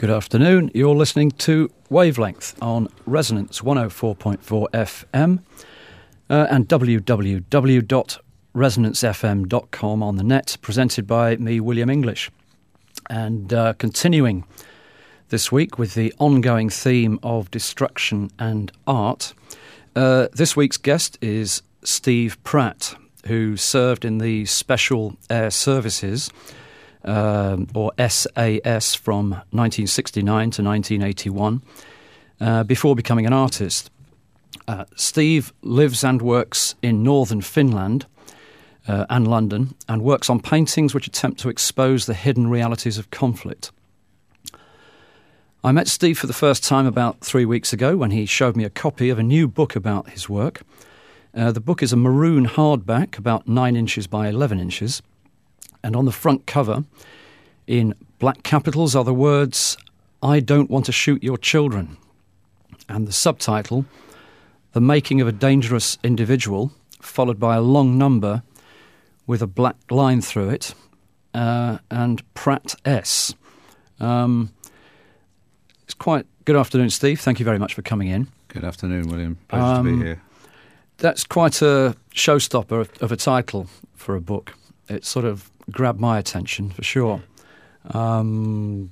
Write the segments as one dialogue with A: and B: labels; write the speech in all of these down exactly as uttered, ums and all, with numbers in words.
A: Good afternoon. You're listening to Wavelength on Resonance one oh four point four F M uh, and w w w dot resonance f m dot com on the net, presented by me, William English. And uh, continuing this week with the ongoing theme of destruction and art, uh, this week's guest is Steve Pratt, who served in the Special Air Services, Um, or S A S, from nineteen sixty-nine to nineteen eighty-one, uh, before becoming an artist. Uh, Steve lives and works in northern Finland uh, and London, and works on paintings which attempt to expose the hidden realities of conflict. I met Steve for the first time about three weeks ago when he showed me a copy of a new book about his work. Uh, the book is a maroon hardback, about nine inches by eleven inches. And on the front cover, in black capitals, are the words, "I don't want to shoot your children." And the subtitle, "The Making of a Dangerous Individual," followed by a long number with a black line through it, uh, and Pratt S. Um, it's quite... Good afternoon, Steve. Thank you very much for coming in.
B: Good afternoon, William. Pleasure
A: um,
B: to be here.
A: That's quite a showstopper of, of a title for a book. It sort of grabbed my attention, for sure. Um,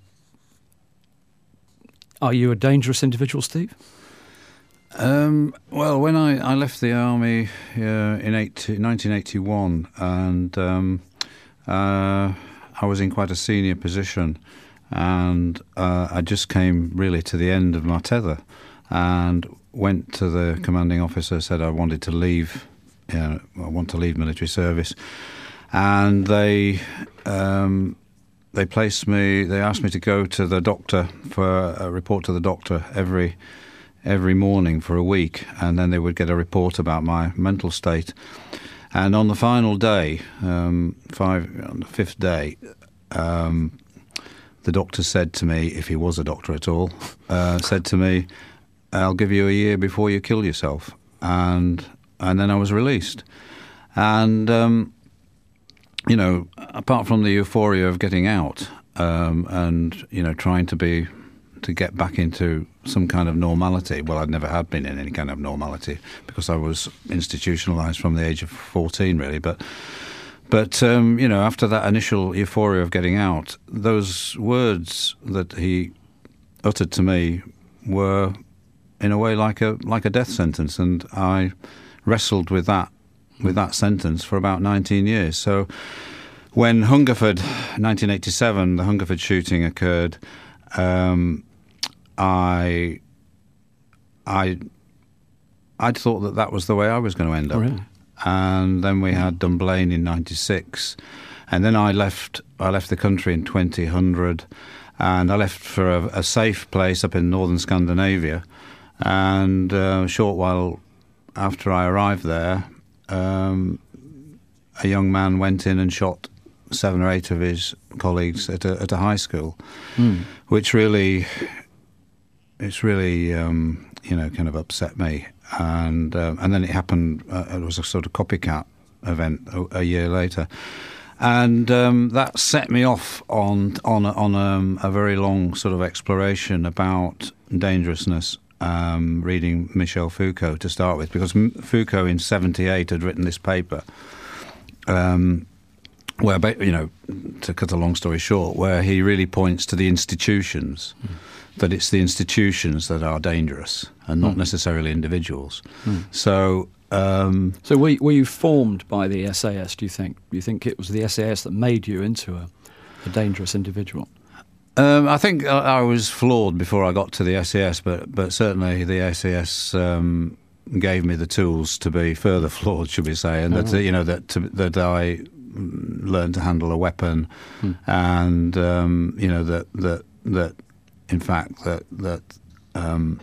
A: are you a dangerous individual, Steve?
B: Um, well, when I, I left the army uh, in nineteen eighty-one, and um, uh, I was in quite a senior position, and uh, I just came really to the end of my tether, and went to the commanding officer, said I wanted to leave, you know, I want to leave military service. And they um, they placed me. They asked me to go to the doctor for a report to the doctor every every morning for a week, and then they would get a report about my mental state. And on the final day, um, five on the fifth day, um, the doctor said to me, if he was a doctor at all, uh, said to me, "I'll give you a year before you kill yourself," and and then I was released, and. Um, You know, apart from the euphoria of getting out um, and, you know, trying to be, to get back into some kind of normality. Well, I'd never had been in any kind of normality because I was institutionalized from the age of fourteen, really. But, but um, you know, after that initial euphoria of getting out, those words that he uttered to me were, in a way, like a like a death sentence. And I wrestled with that. with that sentence for about nineteen years. So when Hungerford, nineteen eighty-seven, the Hungerford shooting occurred, um, I, I, I'd thought that that was the way I was going to end up.
A: Oh, really?
B: And then we had Dunblane in ninety-six, and then I left. I left the country in twenty hundred, and I left for a, a safe place up in northern Scandinavia. And uh, a short while after I arrived there, Um, a young man went in and shot seven or eight of his colleagues at a, at a high school, mm. which really, it's really, um, you know, kind of upset me. And uh, and then it happened. Uh, it was a sort of copycat event a, a year later, and um, that set me off on on on um, a very long sort of exploration about dangerousness. Um, reading Michel Foucault to start with, because Foucault in seventy-eight had written this paper, um, where, you know, to cut a long story short, where he really points to the institutions, mm. that it's the institutions that are dangerous and not mm. necessarily individuals. Mm. So, um,
A: so were, were you formed by the S A S? Do you think? Do you think it was the S A S that made you into a, a dangerous individual?
B: Um, I think I, I was flawed before I got to the S A S, but but certainly the S A S um, gave me the tools to be further flawed, should we say, and oh. that you know that to, that I learned to handle a weapon, hmm. and um, you know that that that in fact that that um,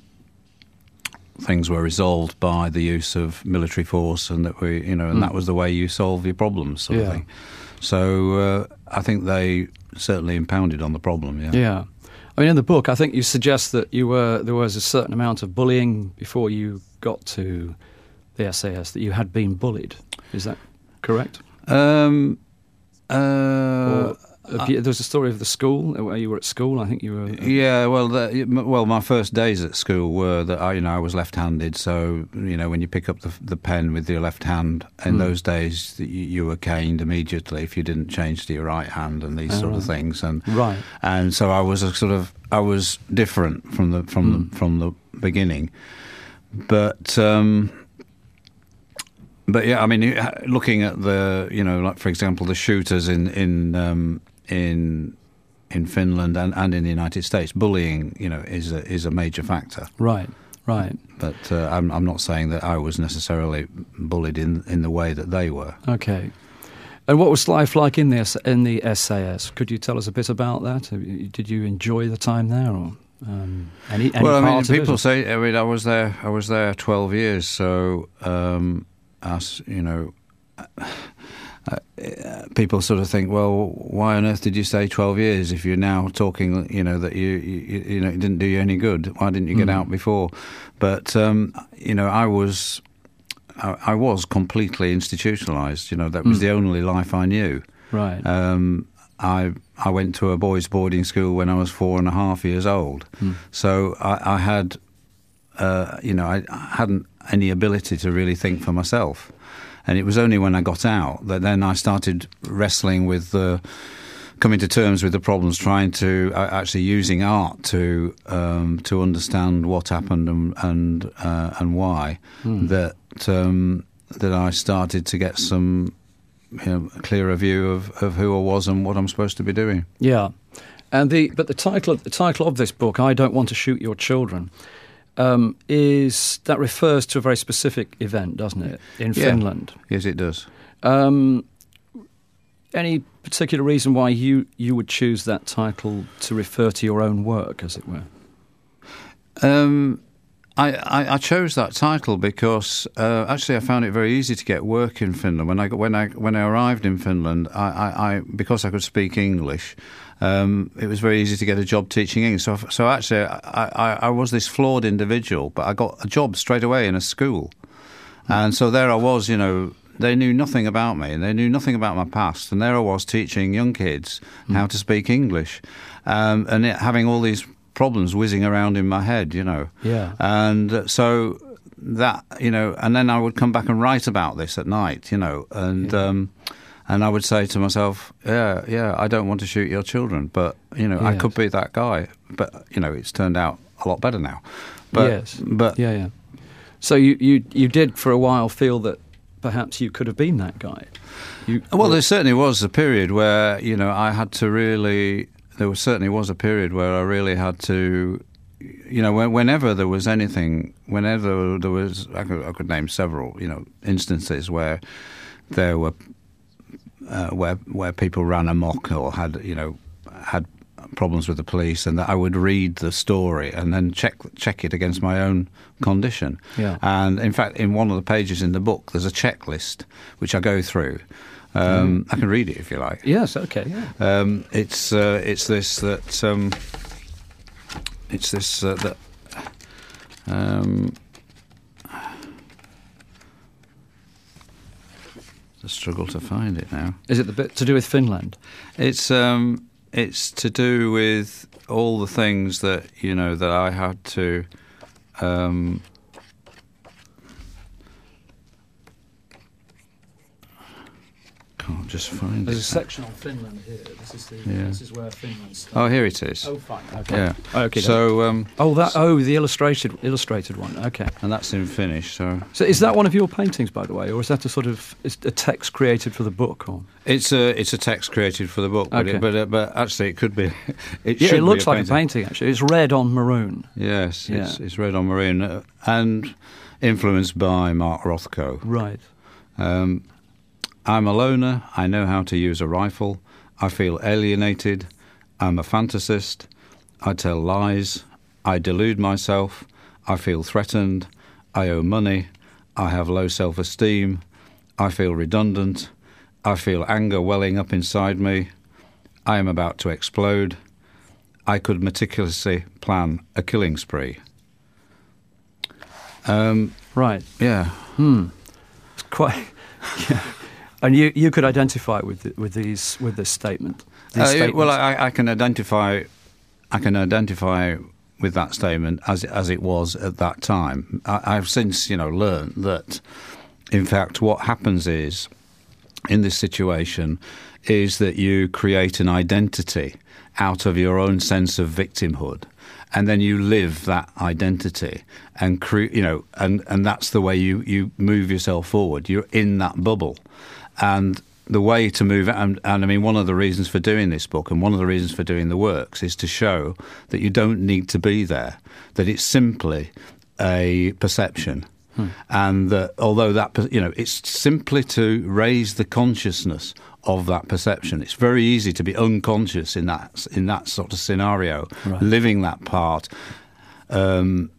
B: things were resolved by the use of military force, and that we you know and hmm. that was the way you solve your problems, sort
A: yeah.
B: of thing. So uh, I think they certainly impounded on the problem. Yeah.
A: Yeah. I mean, in the book, I think you suggest that you were there was a certain amount of bullying before you got to the S A S, that you had been bullied. Is that correct?
B: Um, uh,
A: Uh, there was a story of the school where you were at school. I think you were. Uh,
B: yeah, well, the, well, my first days at school were that I, you know, I was left-handed. So you know, when you pick up the, the pen with your left hand, in mm. those days, you, you were caned immediately if you didn't change to your right hand and these oh, sort right. of things. And
A: right.
B: And so I was a sort of I was different from the from mm. the from the beginning, but. Um, But yeah, I mean, looking at the, you know, like for example, the shooters in in um, in in Finland and, and in the United States, bullying, you know, is a, is a major factor.
A: Right, right.
B: But uh, I'm I'm not saying that I was necessarily bullied in in the way that they were.
A: Okay. And what was life like in the in the S A S? Could you tell us a bit about that? Did you enjoy the time there, or um, any, any
B: well, I mean,
A: part
B: people
A: of it?
B: say. I mean, I was there. I was there twelve years, so. Um, As you know, uh, uh, people sort of think, well, why on earth did you stay twelve years if you're now talking, you know, that you you, you know it didn't do you any good? Why didn't you get mm. out before? But um, you know, I was I, I was completely institutionalized. You know, that was mm. the only life I knew.
A: Right.
B: Um, I I went to a boys' boarding school when I was four and a half years old. Mm. So I, I had, uh, you know, I hadn't. any ability to really think for myself. And it was only when I got out that then I started wrestling with the, coming to terms with the problems, trying to, uh, actually using art to um, to understand what happened and and, uh, and why, mm. that um, that I started to get some you know, clearer view of, of who I was and what I'm supposed to be doing.
A: Yeah. And the but the title of, the title of this book, I Don't Want to Shoot Your Children, Um, is that refers to a very specific event, doesn't it, in
B: yeah.
A: Finland?
B: Yes, it does.
A: Um, any particular reason why you, you would choose that title to refer to your own work, as it were?
B: Um, I, I, I chose that title because uh, actually I found it very easy to get work in Finland. When I when I when I arrived in Finland, I, I, I because I could speak English. Um, it was very easy to get a job teaching English. So, so actually, I, I, I was this flawed individual, but I got a job straight away in a school. And so there I was, you know, they knew nothing about me, and they knew nothing about my past. And there I was teaching young kids mm. how to speak English, um, and it, having all these problems whizzing around in my head, you know.
A: Yeah.
B: And uh, so that, you know, and then I would come back and write about this at night, you know, and... Yeah. Um, And I would say to myself, yeah, yeah, I don't want to shoot your children, but, you know, yes. I could be that guy. But, you know, it's turned out a lot better now. But,
A: yes.
B: But,
A: yeah, yeah. So you, you, you did for a while feel that perhaps you could have been that guy? You,
B: well, there certainly was a period where, you know, I had to really, there was, certainly was a period where I really had to, you know, when, whenever there was anything, whenever there was, I could, I could name several, you know, instances where there were, Uh, where where people ran amok or had you know had problems with the police, and that I would read the story and then check check it against my own condition.
A: Yeah.
B: And in fact, in one of the pages in the book, there's a checklist which I go through. Um, mm. I can read it if you like.
A: Yes. Okay. Yeah.
B: Um, it's uh, it's this that um, it's this uh, that. Um, I struggle to find it now.
A: Is it the bit to do with Finland?
B: It's um, it's to do with all the things that you know that I had to. Um, can't just find
A: There's
B: it.
A: There's a section on Finland here. This is the. Yeah. This is where Finland starts.
B: Oh, here it is.
A: Oh, fine. Okay.
B: Yeah.
A: Oh, okay.
B: So. Um,
A: oh, that. Oh, the illustrated illustrated one. Okay.
B: And that's in Finnish. So.
A: So is that one of your paintings, by the way, or is that a sort of is a text created for the book? Or?
B: It's a it's a text created for the book, but
A: okay.
B: it, but uh, but actually it could be. It
A: yeah,
B: should
A: it looks
B: be a
A: like painting. a painting. Actually, it's red on maroon.
B: Yes,
A: yeah.
B: it's, it's red on maroon, uh, and influenced by Mark Rothko.
A: Right.
B: Um, I'm a loner, I know how to use a rifle, I feel alienated, I'm a fantasist, I tell lies, I delude myself, I feel threatened, I owe money, I have low self-esteem, I feel redundant, I feel anger welling up inside me, I am about to explode, I could meticulously plan a killing spree. Um,
A: right.
B: Yeah.
A: Hmm. It's quite... Yeah. And you, you could identify with with these with this statement. These
B: uh, well, I, I can identify, I can identify with that statement as as it was at that time. I, I've since, you know, learned that, in fact, what happens is, in this situation, is that you create an identity out of your own sense of victimhood, and then you live that identity, and cre- you know, and, and that's the way you, you move yourself forward. You're in that bubble, and the way to move, and, and I mean, one of the reasons for doing this book, and one of the reasons for doing the works, is to show that you don't need to be there, that it's simply a perception. Hmm. And that although that, you know, it's simply to raise the consciousness of that perception. It's very easy to be unconscious in that in that sort of scenario, right. living that part, um,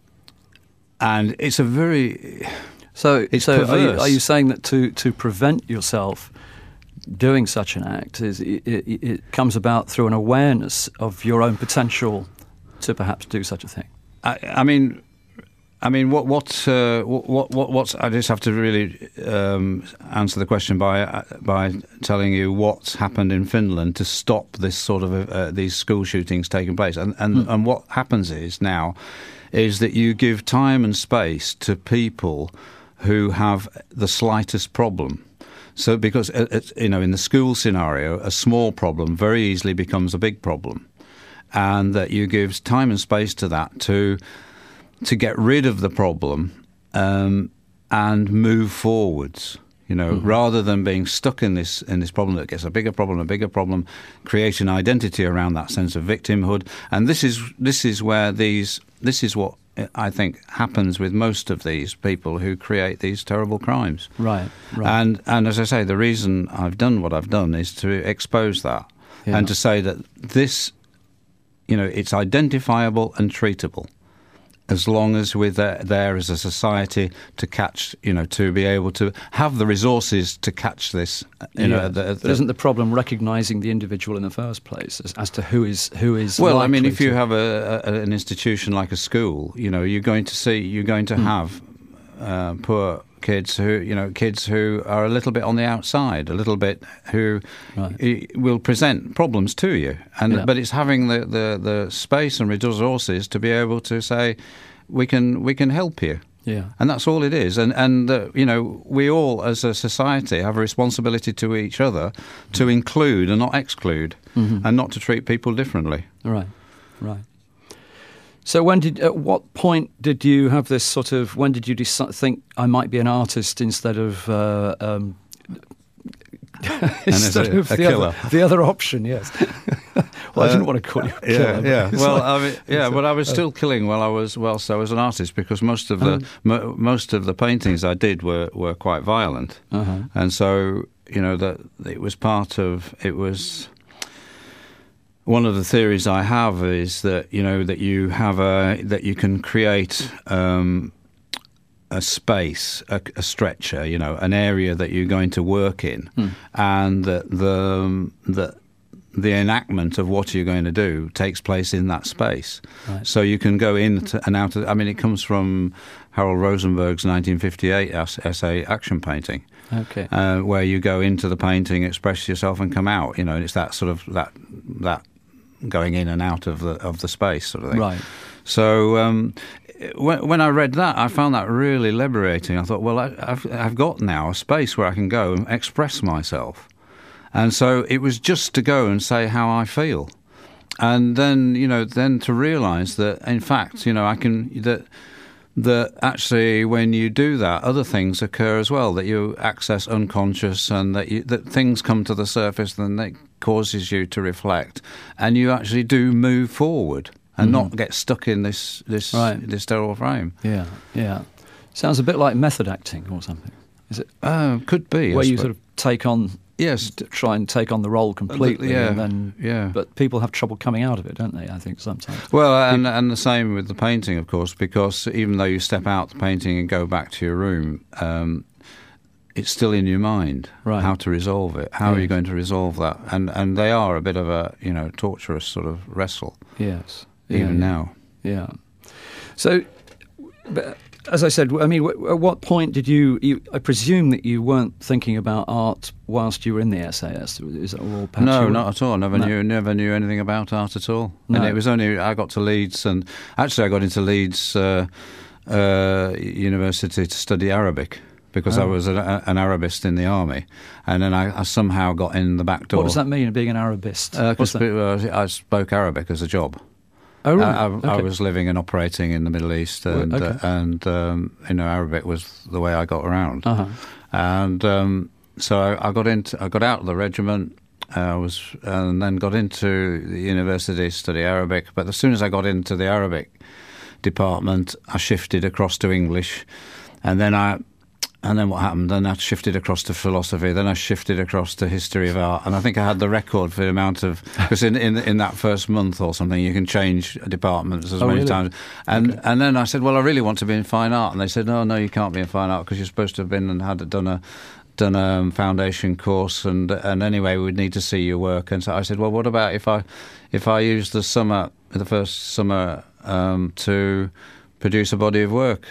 B: and it's a very
A: so.
B: It's
A: so, are you,
B: perverse.
A: are you saying that to to prevent yourself doing such an act is it, it, it comes about through an awareness of your own potential to perhaps do such a thing?
B: I, I mean. I mean, what what uh, what what what's? I just have to really um, answer the question by uh, by telling you what's happened in Finland to stop this sort of uh, these school shootings taking place. And and, mm. and what happens is now is that you give time and space to people who have the slightest problem. So because it, you know, in the school scenario, a small problem very easily becomes a big problem, and that you give time and space to that to. to get rid of the problem um, and move forwards, you know, mm-hmm. rather than being stuck in this in this problem that gets a bigger problem, a bigger problem, create an identity around that sense of victimhood. And this is this is where these this is what I think happens with most of these people who create these terrible crimes.
A: Right, right.
B: And and as I say, the reason I've done what I've done is to expose that yeah. and to say that this, you know, it's identifiable and treatable. As long as we're there, there as a society to catch, you know, to be able to have the resources to catch this. You
A: yeah.
B: know, the, the,
A: isn't the problem recognising the individual in the first place as, as to who is who is?
B: Well, I mean, if you
A: to...
B: have a, a, an institution like a school, you know, you're going to see, you're going to hmm. have uh, poor kids who, you know, kids who are a little bit on the outside, a little bit who right. will present problems to you. And yeah. but it's having the, the, the space and resources to be able to say, we can we can help you.
A: Yeah.
B: And that's all it is. And and uh, you know, we all as a society have a responsibility to each other to mm-hmm. include and not exclude, mm-hmm. and not to treat people differently.
A: Right. Right. So when did, at what point did you have this sort of, when did you decide, think I might be an artist instead of, uh, um, instead
B: a,
A: of
B: a
A: the,
B: killer.
A: Other, the other option, yes. Well, I didn't uh, want to call you a killer.
B: Yeah, yeah. Well,
A: like,
B: I mean, yeah, but I was still killing while I was whilst I was an artist, because most of the um, mo- most of the paintings I did were, were quite violent, uh-huh. and so you know that it was part of it was. One of the theories I have is that you know that you have a that you can create um, a space, a, a stretcher, you know, an area that you're going to work in, hmm. and that the the the enactment of what you're going to do takes place in that space. Right. So you can go in to, and out of. I mean, it comes from Harold Rosenberg's nineteen fifty-eight essay Action Painting.
A: Okay.
B: Uh, where you go into the painting, express yourself, and come out. You know, and it's that sort of that that. going in and out of the of the space sort of thing.
A: Right.
B: So um, when, when I read that, I found that really liberating. I thought, well, I, I've I've got now a space where I can go and express myself, and so it was just to go and say how I feel, and then you know then to realise that in fact you know I can that. That actually, when you do that, other things occur as well. That you access unconscious, and that you, that things come to the surface, and that causes you to reflect, and you actually do move forward and mm-hmm. not get stuck in this this
A: right.
B: this terrible frame.
A: Yeah, yeah. Sounds a bit like method acting or something. Is it?
B: Uh, could be.
A: Where you sort of take on.
B: Yes,
A: to try and take on the role completely,
B: yeah,
A: and then,
B: yeah.
A: But people have trouble coming out of it, don't they? I think sometimes.
B: Well, and and the same with the painting, of course, because even though you step out the painting and go back to your room, um, it's still in your mind
A: right.
B: how to resolve it. How
A: yes.
B: are you going to resolve that? And and they are a bit of a you know torturous sort of wrestle.
A: Yes,
B: even
A: yeah,
B: now.
A: Yeah. So, as I said, I mean, w- at what point did you, you? I presume that you weren't thinking about art whilst you were in the S A S. Is that all?
B: No,
A: you
B: not at all. Never
A: no.
B: knew, never knew anything about art at all.
A: No.
B: And it was only I got to Leeds, and actually I got into Leeds uh, uh, University to study Arabic. Because oh. I was a, an Arabist in the army, and then I, I somehow got in the back door.
A: What does that mean, being an Arabist?
B: Because uh, I spoke Arabic as a job.
A: Oh, really?
B: I, I,
A: okay.
B: I was living and operating in the Middle East, and
A: okay.
B: uh, and um, you know, Arabic was the way I got around.
A: Uh-huh.
B: And um, so I, I got into, I got out of the regiment. I was, and then got into the university to study Arabic. But as soon as I got into the Arabic department, I shifted across to English, and then I. And then what happened? Then I shifted across to philosophy. Then I shifted across to history of art. And I think I had the record for the amount of... Because in, in in that first month or something, you can change departments as
A: oh,
B: many
A: really?
B: times. And
A: okay.
B: and then I said, well, I really want to be in fine art. And they said, no, no, you can't be in fine art because you're supposed to have been and had done a done a foundation course. And and anyway, we'd need to see your work. And so I said, well, what about if I if I use the summer, the first summer, um, to produce a body of work?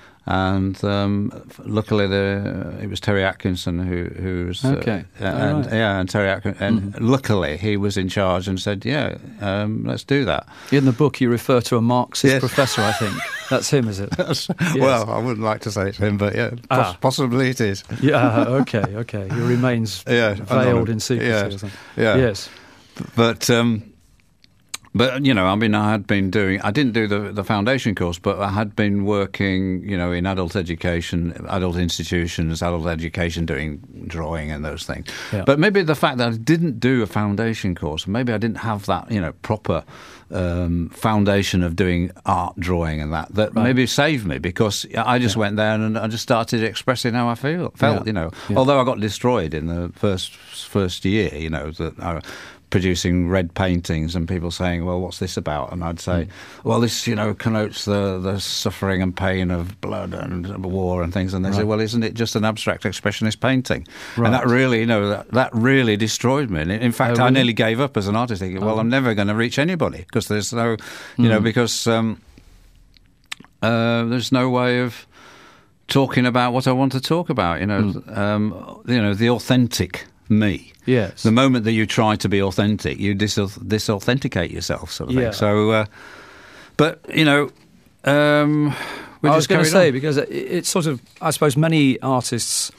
B: And um, luckily, the, it was Terry Atkinson who who was
A: okay,
B: uh, and
A: right.
B: yeah, and Terry Atkinson, and mm-hmm. luckily he was in charge and said, yeah, um, let's do that.
A: In the book, you refer to a Marxist
B: yes.
A: professor. I think that's him, is it?
B: yes.
A: Well,
B: I wouldn't like to say it's him, but yeah,
A: ah.
B: poss- possibly it is.
A: Yeah. Okay. Okay. He remains
B: yeah,
A: veiled in secrecy.
B: Yeah.
A: Or something.
B: Yeah.
A: Yes.
B: But. Um, But, you know, I mean, I had been doing, I didn't do the, the foundation course, but I had been working, you know, in adult education, adult institutions, adult education, doing drawing and those things.
A: Yeah.
B: But maybe the fact that I didn't do a foundation course, maybe I didn't have that, you know, proper um, foundation of doing art, drawing and that, that right. maybe saved me because I just yeah. went there and I just started expressing how I feel, felt, yeah. you know. Yeah. Although I got destroyed in the first first year, you know, that I... producing red paintings and people saying, well, what's this about? And I'd say, mm. well, this, you know, connotes the, the suffering and pain of blood and war and things. And they right. say, well, isn't it just an abstract expressionist painting? Right. And that really, you know, that, that really destroyed me. And in fact, oh, really? I nearly gave up as an artist thinking, well, oh. I'm never going to reach anybody because there's no, you mm. know, because um, uh, there's no way of talking about what I want to talk about, you know, mm. um, you know, the authentic me.
A: Yes.
B: The moment that you try to be authentic, you dis- disauthenticate yourself, sort of
A: yeah.
B: thing. So, uh, but, you know, um, we
A: I
B: just
A: was going to
B: carried
A: say,
B: on.
A: because it, it's sort of, I suppose many artists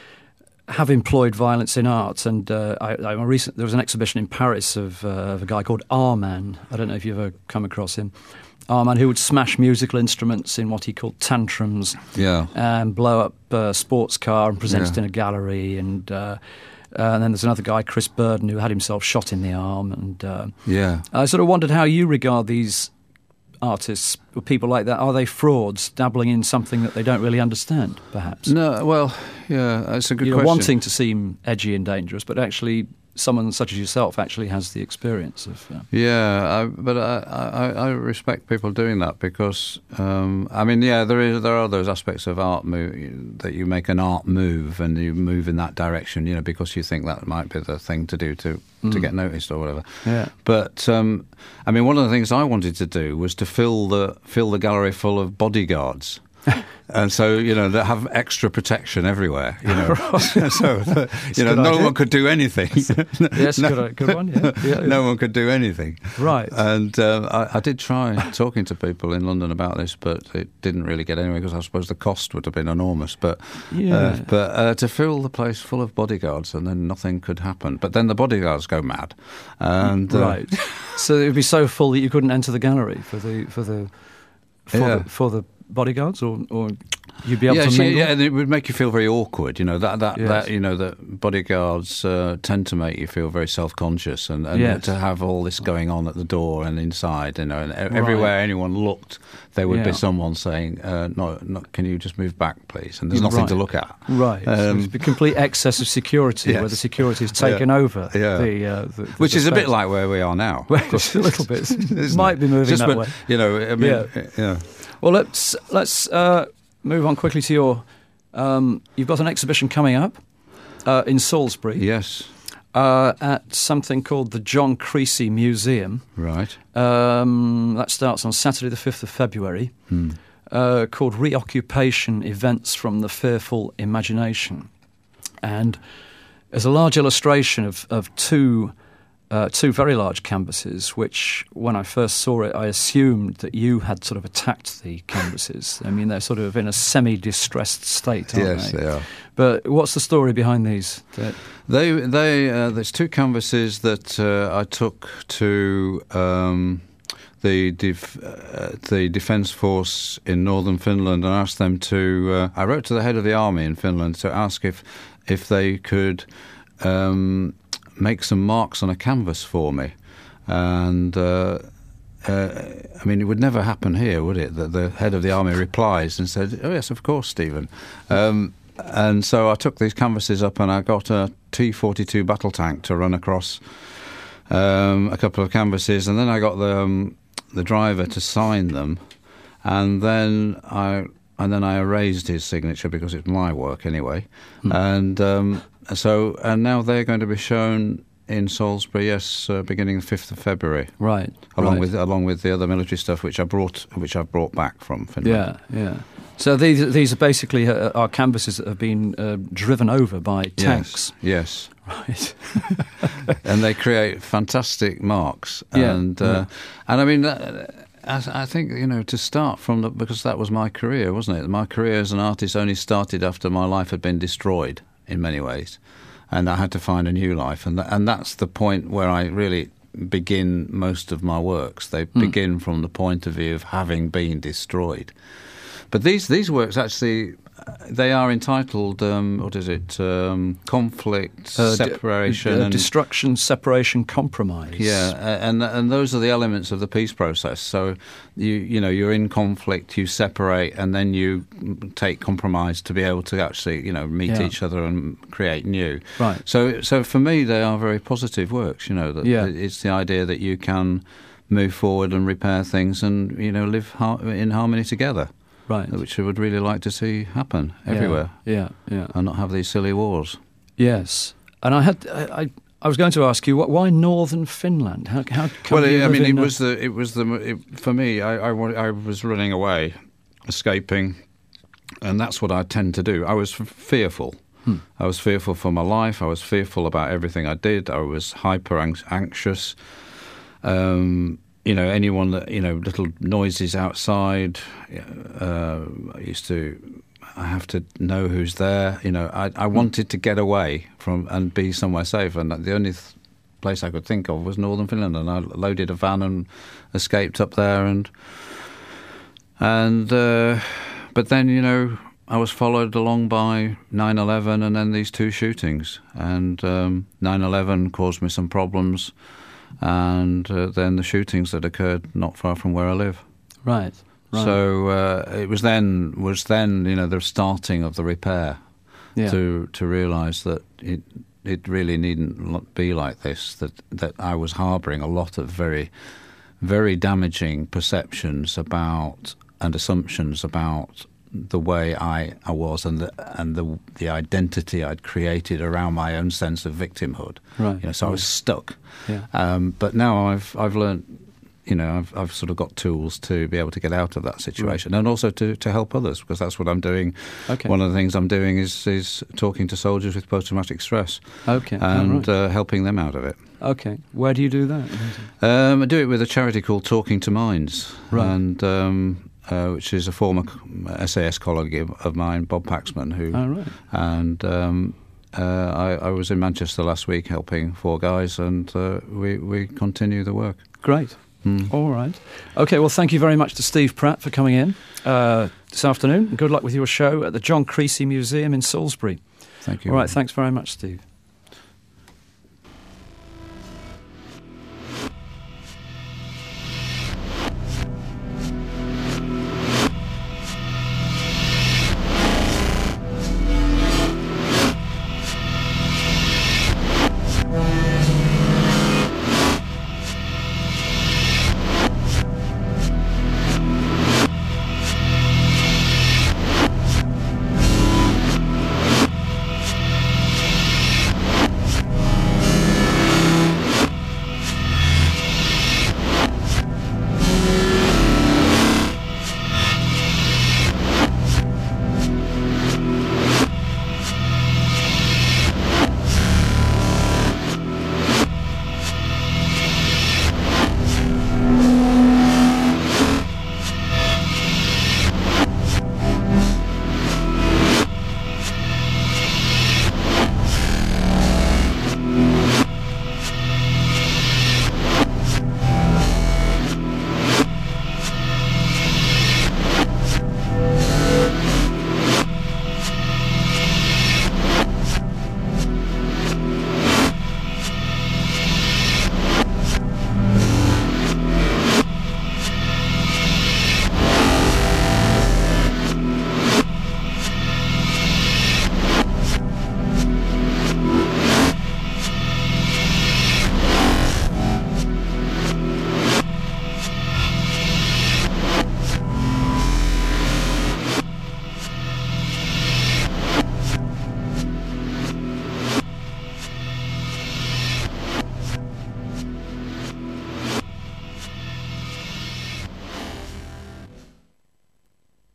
A: have employed violence in art. And uh, I, I recent, there was an exhibition in Paris of, uh, of a guy called Arman. I don't know if you've ever come across him. Arman, who would smash musical instruments in what he called tantrums.
B: Yeah.
A: And blow up a sports car and present it
B: yeah.
A: in a gallery. And... Uh, Uh, and then there's another guy, Chris Burden, who had himself shot in the arm. And uh,
B: yeah,
A: I sort of wondered how you regard these artists or people like that. Are they frauds dabbling in something that they don't really understand, perhaps?
B: No, well, yeah, that's a good
A: you know,
B: question.
A: Wanting to seem edgy and dangerous, but actually someone such as yourself actually has the experience of... Uh,
B: yeah, I, but I, I, I respect people doing that because, um, I mean, yeah, there is there are those aspects of art move, that you make an art move and you move in that direction, you know, because you think that might be the thing to do to, mm. to get noticed or whatever.
A: Yeah.
B: But, um, I mean, one of the things I wanted to do was to fill the fill the gallery full of bodyguards. And so, you know, they have extra protection everywhere, you know. so, that, you know, no
A: idea.
B: one could do anything.
A: yes,
B: no,
A: good, good one, yeah. yeah.
B: No one could do anything.
A: Right.
B: And uh, I, I did try talking to people in London about this, but it didn't really get anywhere because I suppose the cost would have been enormous. But
A: yeah.
B: uh, but uh, to fill the place full of bodyguards and then nothing could happen. But then the bodyguards go mad. And, uh,
A: right. So it would be so full that you couldn't enter the gallery for the for the for,
B: yeah.
A: the, for the bodyguards, or, or you'd be able
B: yeah,
A: to mingle?
B: Yeah, and it would make you feel very awkward. You know that that,
A: yes.
B: that you know that bodyguards uh, tend to make you feel very self-conscious, and, and
A: yes.
B: to have all this going on at the door and inside, you know, and everywhere
A: right.
B: anyone looked, there would
A: yeah.
B: be someone saying, uh, "No, no, can you just move back, please?" And there's nothing
A: right.
B: to look at.
A: Right, um, so it's a complete excess of security,
B: yes.
A: where the security has taken
B: yeah.
A: over.
B: Yeah.
A: The, uh, the, the
B: which
A: the
B: is
A: space.
B: a bit like where we are now.
A: Well, it's a little bit. It might
B: it?
A: be moving
B: just
A: that
B: when,
A: way.
B: You know, I mean,
A: yeah.
B: yeah.
A: Well, let's let's uh, move on quickly to your. Um, you've got an exhibition coming up uh, in Salisbury.
B: Yes.
A: Uh, at something called the John Creasy Museum.
B: Right.
A: Um, that starts on Saturday, the fifth of February.
B: Hmm.
A: uh, called Reoccupation Events from the Fearful Imagination. And there's a large illustration of, of two uh, two very large canvases, which, when I first saw it, I assumed that you had sort of attacked the canvases. I mean, they're sort of in a semi-distressed state, aren't
B: yes,
A: they?
B: they are.
A: But what's the story behind these? That
B: They, they, uh, there's two canvases that uh, I took to um, the def- uh, the Defence Force in northern Finland and asked them to. Uh, I wrote to the head of the army in Finland to ask if if they could um, make some marks on a canvas for me, and. Uh, Uh, I mean, it would never happen here, would it? That the head of the army replies and said, "Oh yes, of course, Stephen." Um, and so I took these canvases up and I got a T forty-two battle tank to run across um, a couple of canvases, and then I got the um, the driver to sign them, and then I and then I erased his signature because it's my work anyway, hmm. and um, so and now they're going to be shown in Salisbury, yes, uh, beginning the fifth of February.
A: Right.
B: Along
A: right.
B: with along with the other military stuff which I brought which I've brought back from Finland.
A: Yeah, yeah. So these these are basically uh, our canvases that have been uh, driven over by tanks.
B: Yes. yes.
A: Right.
B: And they create fantastic marks.
A: Yeah.
B: And uh,
A: yeah.
B: and I mean, uh, I, I think, you know, to start from the, because that was my career, wasn't it? My career as an artist only started after my life had been destroyed in many ways. And I had to find a new life, and th- and that's the point where I really begin most of my works. They mm. begin from the point of view of having been destroyed. But these these works actually, they are entitled, um, what is it, um, conflict, uh, separation,
A: d- uh,
B: and
A: destruction, separation, compromise.
B: Yeah, and and those are the elements of the peace process. So you you know you're in conflict, you separate, and then you take compromise to be able to actually you know meet yeah. each other and create new.
A: Right.
B: So so for me, they are very positive works. You know that
A: yeah.
B: it's the idea that you can move forward and repair things, and you know live har- in harmony together.
A: Right.
B: Which I would really like to see happen everywhere.
A: Yeah, yeah, yeah.
B: And not have these silly wars.
A: Yes. And I had, I, I was going to ask you, why northern Finland? How, how come
B: well,
A: you
B: I mean, it
A: a...
B: was the, it was the, it, for me, I, I, I was running away, escaping, and that's what I tend to do. I was f- fearful. Hmm. I was fearful for my life. I was fearful about everything I did. I was hyper anxious. Um, You know, anyone that, you know, little noises outside, uh, I used to, I have to know who's there. You know, I, I wanted to get away from and be somewhere safe. And the only th- place I could think of was northern Finland. And I loaded a van and escaped up there. And, and uh, but then, you know, I was followed along by nine eleven and then these two shootings. And um, nine eleven caused me some problems. And uh, then the shootings that occurred not far from where I live.
A: Right. right.
B: So uh, it was then was then you know the starting of the repair yeah. to to realise that it it really needn't be like this. That that I was harbouring a lot of very very damaging perceptions about and assumptions about the way I, I was and the and the the identity I'd created around my own sense of victimhood.
A: Right.
B: You know, so
A: right.
B: I was stuck.
A: Yeah.
B: Um, but now I've I've learned, you know, I've I've sort of got tools to be able to get out of that situation, right. and also to, to help others, because that's what I'm doing. Okay. One of the things I'm doing is is talking to soldiers with post-traumatic stress.
A: Okay.
B: And
A: oh, right.
B: uh, helping them out of it.
A: Okay. Where do you do that?
B: Um, I do it with a charity called Talking to Minds.
A: Right.
B: And um, Uh, which is a former S A S colleague of mine, Bob Paxman, who,
A: oh, right.
B: and um, uh, I, I was in Manchester last week helping four guys, and uh, we we continue the work.
A: Great. Mm. All right. Okay. Well, thank you very much to Steve Pratt for coming in uh, this afternoon. Good luck with your show at the John Creasy Museum in Salisbury.
B: Thank you.
A: All right. Thanks very much, Steve.